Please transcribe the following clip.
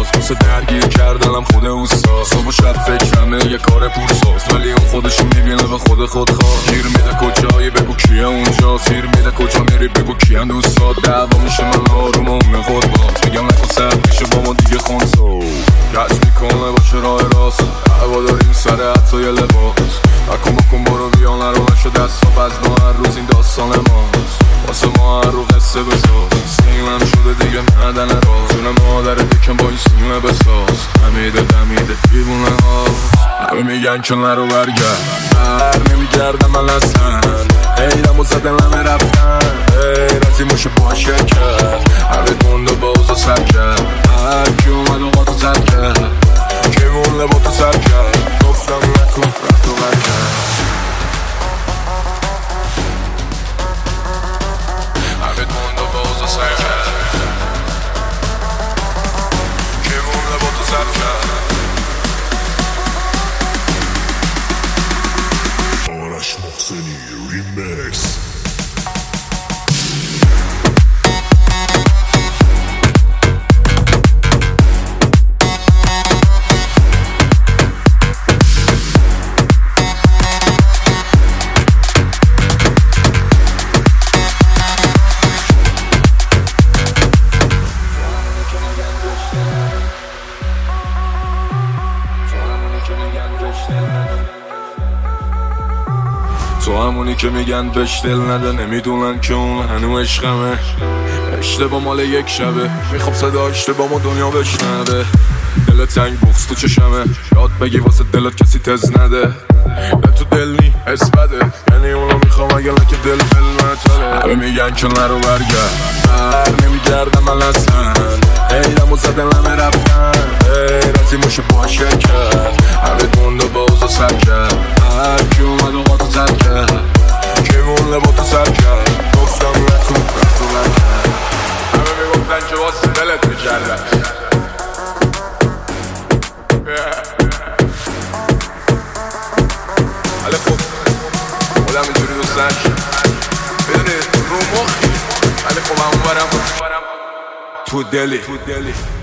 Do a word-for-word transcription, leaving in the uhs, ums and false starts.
واسه درگیر کردنم خود اوستا. صبح و شب فکرمه یه کار پورساز، ولی اون خودشو میبینه به خود خود خواه. گیر میده کجایی بگو کیه اونجا، سیر میده کجا میری بگو کیه دوستا. دعوا میشه من آروم و اون خود باز، میگم نکن سر میشه با ما دیگه خونسو. کش میکنه باشه راه راست، هوا داریم سر حتی یه لباس. نکن بکن برو بیا نرو نشو دست ها بز ما هر روز این داستان ماست. واسه ما هر رو قصه بساز، سیمم شده دیگه ندن راز. جون مادر دکم با این سیمه بساز، همیده دمیده دیوونه هاست. همه میگن که نرو برگرد، بر نمیگردم من اصلا. ایرم و زدن همه رفتن، ایرازی موشه باشه کرد. همه گنده با اوزا سر کرد، هر کی اومد و قاتو زد کرد. کی مونه با تو سر کرد، گفتم نکن رفتو برگرد. همه گنده با اوزا سر کرد، کی مونه با تو سر کرد. آرش محسنی ریمیکس. تو همونی که میگن بهش دل نده، نمیدونن که اون هنو عشقمه. اشتباه مال یک شبه، میخوام صداش با ما دنیا بشنوه. دل تنگ بغض تو چشمه، یاد بگی واسه دلت کسی تز نده. به تو دل نی حس بده، یعنی اونو میخوام اگه لکه دل فلمتره. همه میگن که نرو برگرد، بر نمیگردم من اصلا. ایرم و زدن همه رفتن، ایرازی موشه باشه کرد. همه گنده با اوزا سر کرد، هر کی اومد و قاتو زد کرد. کی مونه با تو سر کرد، گفتم نکن رفتو برگرد. همه میگفتن که واسه دلت میکردن، ولی خب خودم اینجوری دوست نشد. میدونی رو مخی، ولی خب همون برم تو دلی.